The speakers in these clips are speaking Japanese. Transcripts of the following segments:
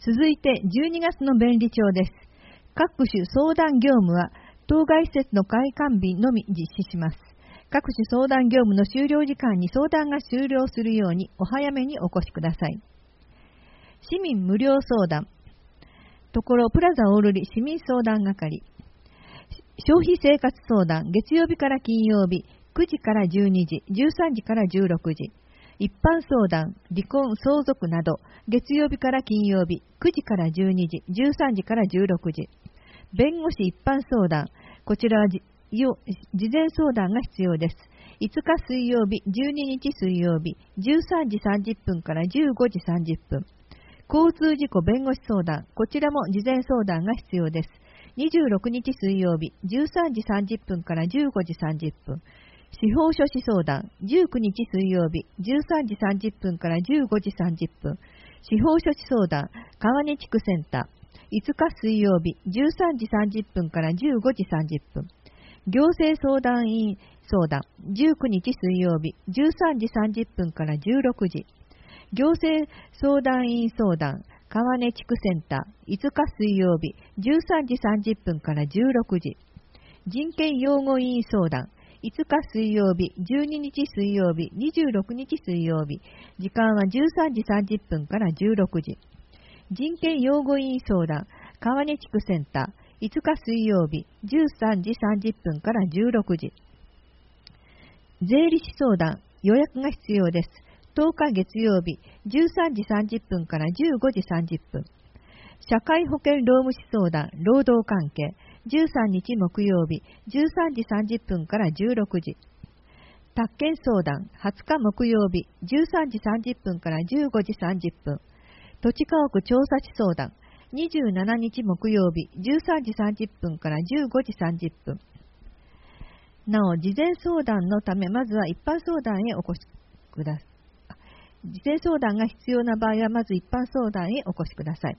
続いて12月の便利帳です。各種相談業務は当該施設の開館日のみ実施します。各種相談業務の終了時間に相談が終了するようにお早めにお越しください。市民無料相談、ところプラザオールリ市民相談係。消費生活相談、月曜日から金曜日、9時から12時、13時から16時。一般相談、離婚、相続など、月曜日から金曜日、9時から12時、13時から16時。弁護士一般相談、こちらは事前相談が必要です。5日水曜日、12日水曜日、13時30分から15時30分。交通事故弁護士相談、こちらも事前相談が必要です。26日水曜日、13時30分から15時30分。司法書士相談、19日水曜日、13時30分から15時30分。司法書士相談、川根地区センター、5日水曜日、13時30分から15時30分。行政相談員相談、19日水曜日、13時30分から16時。行政相談員相談、川根地区センター、5日水曜日、13時30分から16時。人権擁護委員相談、5日水曜日、12日水曜日、26日水曜日。時間は13時30分から16時。人権擁護委員相談、川根地区センター、5日水曜日、13時30分から16時。税理士相談、予約が必要です。10日月曜日、13時30分から15時30分。社会保険労務士相談、労働関係、13日木曜日、13時30分から16時。宅建相談、20日木曜日、13時30分から15時30分。土地家屋調査士相談、27日木曜日、13時30分から15時30分。なお、事前相談のため、まずは一般相談へお越しください。事前相談が必要な場合は、まず一般相談へお越しください。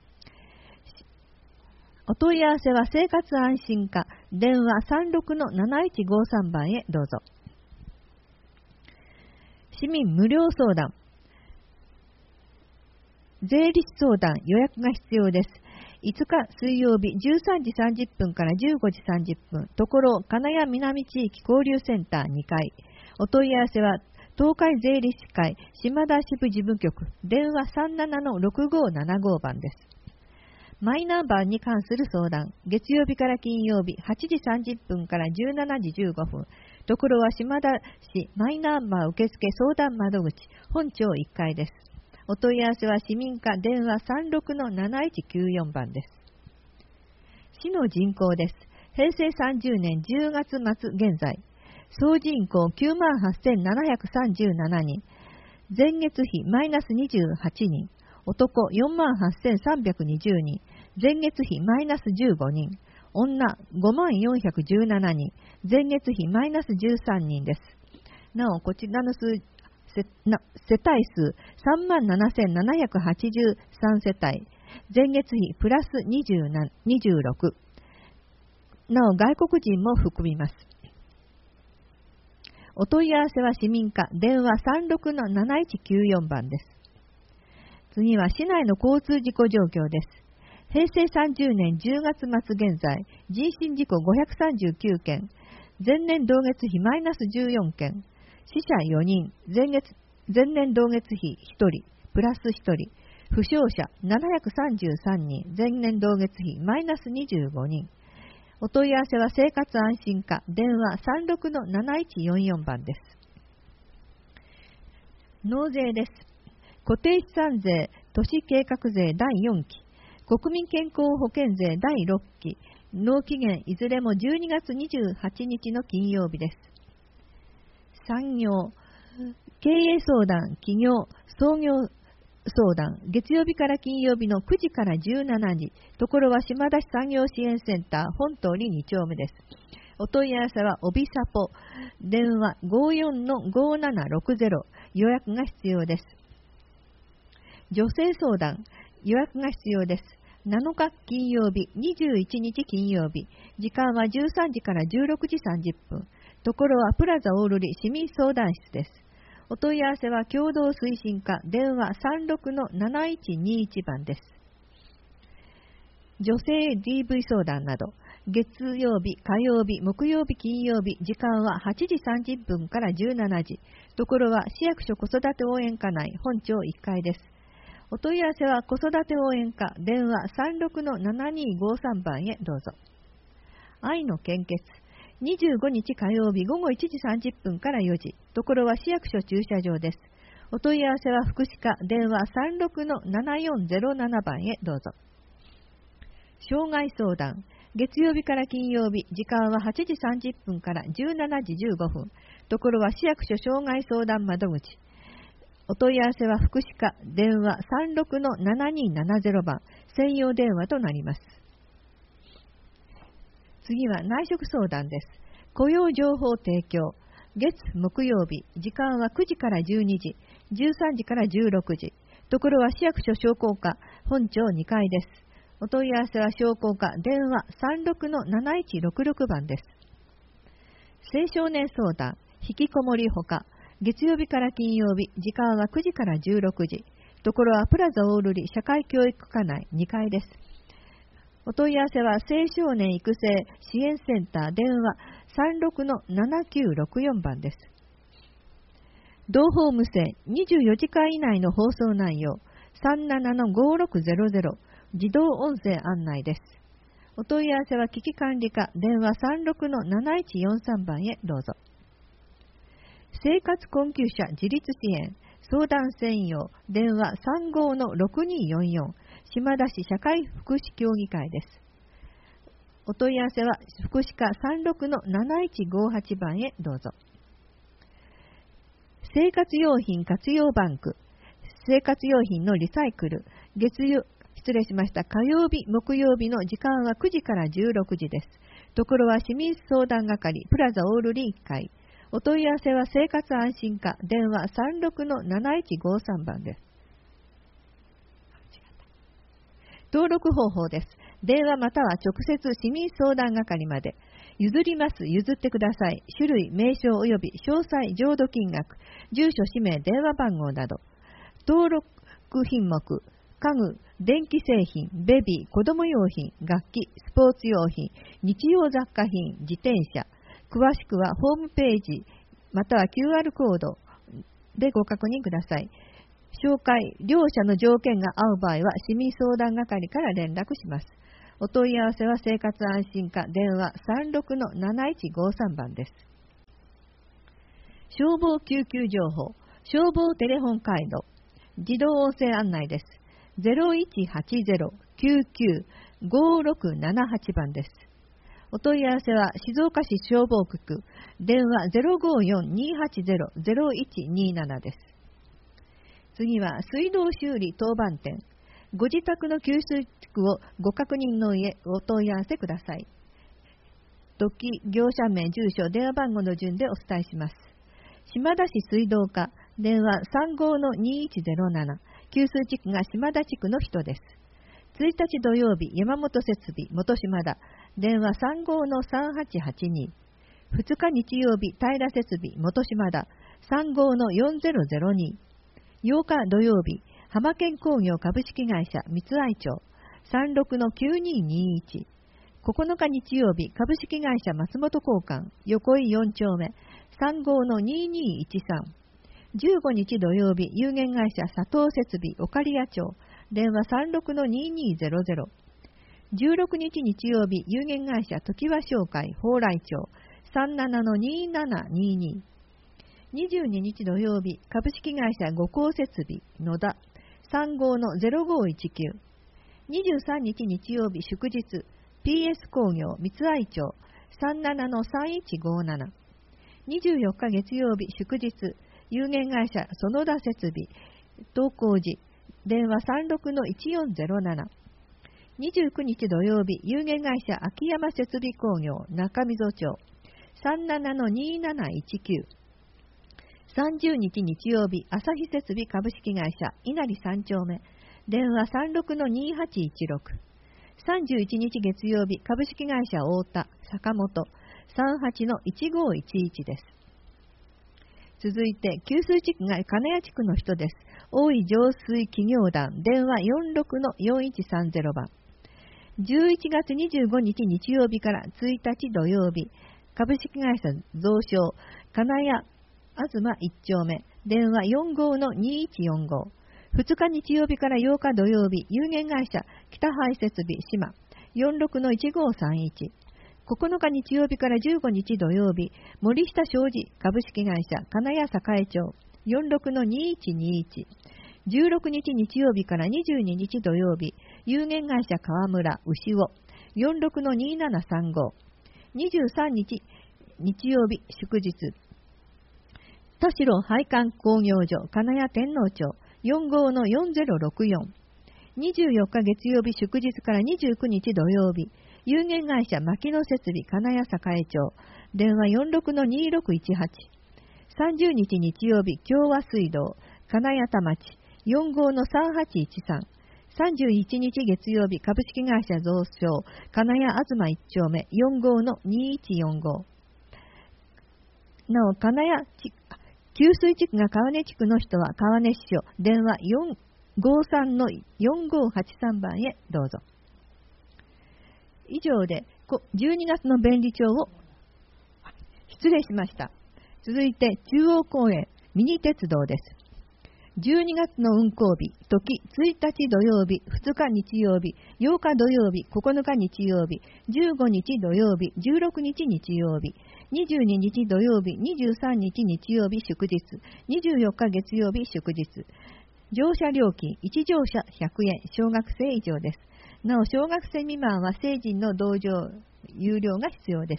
お問い合わせは生活安心課電話 36-7153 番へどうぞ。市民無料相談、税理士相談予約が必要です。5日水曜日13時30分から15時30分、ところ金谷南地域交流センター2階。お問い合わせは東海税理士会島田支部事務局電話 37-6575 番です。マイナンバーに関する相談、月曜日から金曜日8時30分から17時15分、ところは島田市マイナンバー受付相談窓口本庁1階です。お問い合わせは市民課電話 36-7194 番です。市の人口です。平成30年10月末現在、総人口 98,737 人、前月比マイナス28人、男 48,320 人、前月比マイナス15人、女 54,17 人、前月比マイナス13人です。なお、こちらの世帯数 37,783 世帯、前月比プラス26。なお、外国人も含みます。お問い合わせは市民課電話 36-7194 番です。次は市内の交通事故状況です。平成30年10月末現在、人身事故539件、前年同月比マイナス14件、死者4人、前年同月比1人、プラス1人、負傷者733人、前年同月比マイナス25人。お問い合わせは生活安心課電話 36-7144 番です。納税です。固定資産税、都市計画税第4期、国民健康保険税第6期、納期限いずれも12月28日の金曜日です。産業、経営相談、企業、創業相談、月曜日から金曜日の9時から17時、ところは島田市産業支援センター本通り2丁目です。お問い合わせはオビサポ電話 54-5760、予約が必要です。女性相談、予約が必要です。7日金曜日、21日金曜日、時間は13時から16時30分、ところはプラザオールリ市民相談室です。お問い合わせは共同推進課電話 36-7121 番です。 女性 DV 相談など、月曜日、火曜日、木曜日、金曜日、時間は8時30分から17時。ところは市役所子育て応援課内本庁1階です。お問い合わせは子育て応援課電話 36-7253 番へどうぞ。愛の献血。25日火曜日午後1時30分から4時。ところは市役所駐車場です。お問い合わせは福祉課電話 36-7407 番へどうぞ。障害相談。月曜日から金曜日、時間は8時30分から17時15分。ところは市役所障害相談窓口。お問い合わせは福祉課電話 36-7270 番専用電話となります。次は内職相談です。雇用情報提供。月木曜日、時間は9時から12時、13時から16時。ところは市役所商工課本庁2階です。お問い合わせは商工課電話 36-7166 番です。青少年相談、引きこもりほか。月曜日から金曜日、時間は9時から16時。ところはプラザオールリ社会教育課内2階です。お問い合わせは青少年育成支援センター電話 36-7964 番です。同胞無線24時間以内の放送内容 37-5600 自動音声案内です。お問い合わせは危機管理課電話 36-7143 番へどうぞ。生活困窮者自立支援相談専用電話 35-6244 島田市社会福祉協議会です。お問い合わせは福祉課 36-7158 番へどうぞ。生活用品活用バンク生活用品のリサイクル火曜日、木曜日の時間は9時から16時です。ところは市民相談係プラザオールリー1階。お問い合わせは生活安心課電話 36-7153 番です。登録方法です。電話または直接市民相談係まで。譲ります、譲ってください。種類、名称及び詳細、浄土金額、住所、氏名、電話番号など。登録品目、家具、電気製品、ベビー、子供用品、楽器、スポーツ用品、日用雑貨品、自転車。詳しくはホームページまたは QR コードでご確認ください。紹介、両者の条件が合う場合は市民相談係から連絡します。お問い合わせは生活安心課電話 36-7153 番です。消防救急情報、消防テレホン回路、自動音声案内です。0180-99-5678 番です。お問い合わせは静岡市消防局電話 054-280-0127 です。次は水道修理当番店。ご自宅の給水地区をご確認の上お問い合わせください。時、業者名、住所、電話番号の順でお伝えします。島田市水道課電話 35-2107 給水地区が島田地区の人です。1日土曜日山本設備元島田電話 35-3882 2日日曜日平設備元島田 35-4002 8日土曜日浜県工業株式会社三愛町 36-9221 9日日曜日株式会社松本交換横井4丁目 35-2213 15日土曜日有限会社佐藤設備岡利谷町電話 36-2200 16日日曜日有限会社常盤商会蓬莱町 37-2722 22日土曜日株式会社五光設備野田 35-0519 23日日曜日祝日 PS 工業三愛町 37-3157 24日月曜日祝日有限会社園田設備東光寺電話 36-1407 29日土曜日有限会社秋山設備工業中溝町 37-2719 30日日曜日朝日設備株式会社稲荷3丁目電話 36-2816 31日月曜日株式会社太田坂本 38-1511 です。続いて給水地区が金谷地区の人です。大井浄水企業団電話 46-4130 番 11月25日日曜日から1日土曜日、株式会社増床、金谷東1丁目、電話45-2145。2日日曜日から8日土曜日、有限会社北排設備島、46-1531。9日日曜日から15日土曜日、森下商事株式会社金谷栄町、46-2121。16日日曜日から22日土曜日、有限会社川村牛尾、46-2735。23日日曜日祝日、田代配管工業所金谷天皇町、45-4064。24日月曜日祝日から29日土曜日、有限会社牧野設備金谷栄町、電話46-2618。30日日曜日共和水道金谷田町、45-3813。31日月曜日株式会社増床金谷東1丁目、45-2145。なお、金谷給水地区が川根地区の人は川根支所、電話453-4583番へどうぞ。以上で12月の便利帳を失礼しました。続いて中央公園ミニ鉄道です。12月の運行日、時1日土曜日、2日日曜日、8日土曜日、9日日曜日、15日土曜日、16日日曜日、22日土曜日、23日日曜日祝日、24日月曜日祝日。乗車料金1乗車100円、小学生以上です。なお、小学生未満は成人の同乗有料が必要です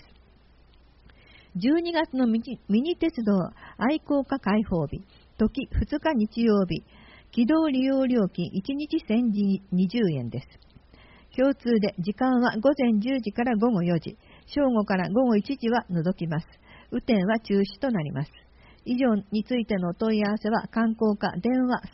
。12月のミニ鉄道愛好家開放日、時2日日曜日、軌道利用料金1日1020円です。共通で時間は午前10時から午後4時、正午から午後1時は除きます。雨天は中止となります。以上についてのお問い合わせは観光課電話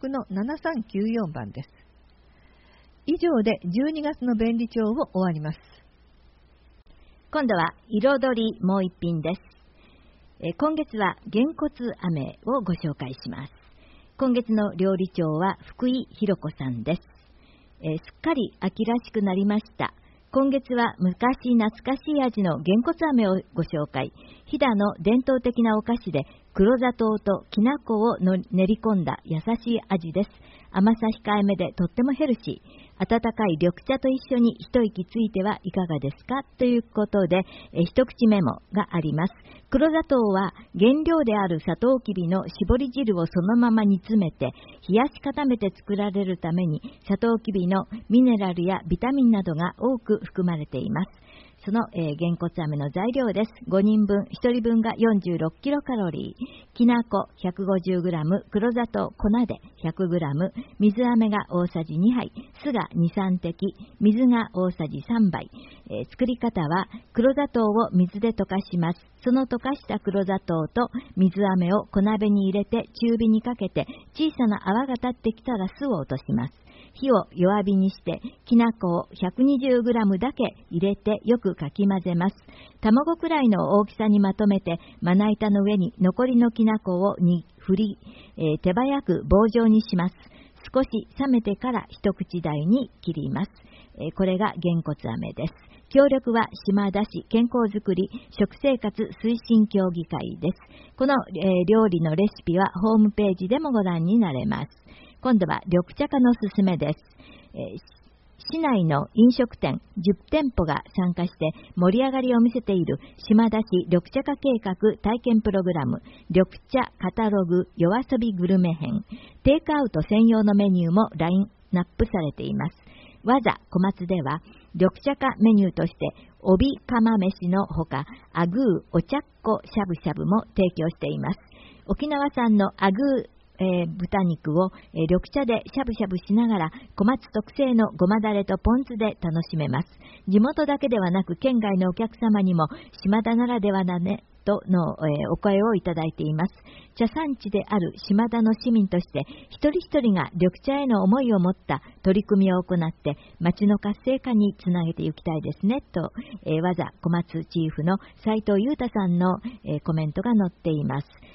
36-7394番です。以上で12月の便利帳を終わります。 今度は彩りもう一品です。今月はげんこつ飴をご紹介します。今月の料理長は福井弘子さんです。すっかり秋らしくなりました。今月は昔懐かしい味のげんこつ飴をご紹介。飛騨の伝統的なお菓子で黒砂糖ときな粉を練り込んだ優しい味です。甘さ控えめでとってもヘルシー。温かい緑茶と一緒に一息ついてはいかがですかということで、一口メモがあります。黒砂糖は原料であるサトウキビの絞り汁をそのまま煮詰めて冷やし固めて作られるために、サトウキビのミネラルやビタミンなどが多く含まれています。その、げんこつ飴の材料です。5人分、1人分が46キロカロリー、きな粉 150g、黒砂糖粉で 100g、水飴が大さじ2杯、酢が2、3滴、水が大さじ3杯。作り方は、黒砂糖を水で溶かします。その溶かした黒砂糖と水飴を小鍋に入れて中火にかけて、小さな泡が立ってきたら酢を落とします。火を弱火にして、きな粉を 120g だけ入れてよくかき混ぜます。卵くらいの大きさにまとめて、まな板の上に残りのきな粉を振り、手早く棒状にします。少し冷めてから一口大に切ります。これがげんこつ飴です。協力は島田市健康づくり食生活推進協議会です。この、料理のレシピはホームページでもご覧になれます。今度は緑茶化のすすめです。市内の飲食店10店舗が参加して盛り上がりを見せている島田市緑茶化計画体験プログラム緑茶カタログ夜遊びグルメ編。テイクアウト専用のメニューもラインナップされています。わざ小松では緑茶化メニューとして帯釜飯のほかアグーお茶っこしゃぶしゃぶも提供しています。沖縄産のアグー豚肉を緑茶でしゃぶしゃぶしながら小松特製のごまだれとポン酢で楽しめます。地元だけではなく県外のお客様にも島田ならではだねとの、お声をいただいています。茶産地である島田の市民として一人一人が緑茶への思いを持った取り組みを行って町の活性化につなげていきたいですねと、わざ小松チーフの斉藤裕太さんの、コメントが載っています。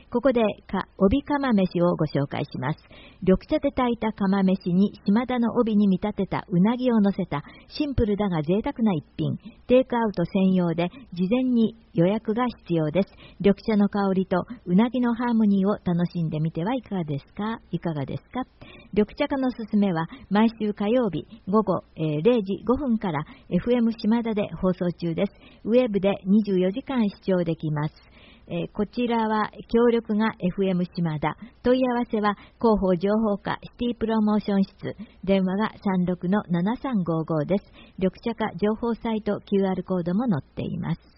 ここで帯釜飯をご紹介します。緑茶で炊いた釜飯に島田の帯に見立てたうなぎを乗せたシンプルだが贅沢な一品。テイクアウト専用で事前に予約が必要です。緑茶の香りとうなぎのハーモニーを楽しんでみてはいかがですか？緑茶家のすすめは毎週火曜日午後0時5分から FM 島田で放送中です。ウェブで24時間視聴できます。こちらは協力が FM 島田。問い合わせは広報情報課シティプロモーション室。電話が 36-7355 です。緑茶課情報サイト QR コードも載っています。